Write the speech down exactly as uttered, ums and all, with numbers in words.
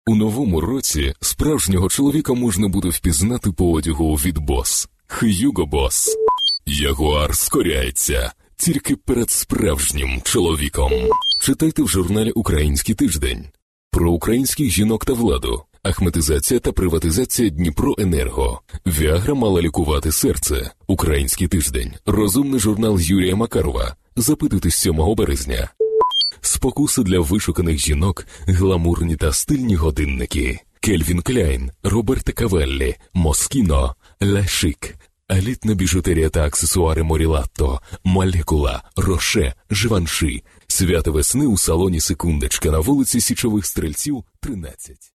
У новому році справжнього чоловіка можна буде впізнати по одягу від Boss. Hugo Boss. Ягуар скоряється тільки перед справжнім чоловіком. Читайте в журналі «Український тиждень». Про українських жінок та владу. Ахметизація та приватизація Дніпроенерго. Віагра мала лікувати серце. «Український тиждень». Розумний журнал Юрія Макарова. Запитуйте сьомого березня. Спокуси для вишуканих жінок, гламурні та стильні годинники. Кельвін Кляйн, Роберто Кавеллі, Москіно, Ля Шик. Елітна біжутерія та аксесуари Морілатто, Молекула, Роше, Живанши. Свято весни у салоні «Секундочка» на вулиці Січових Стрільців, тринадцять.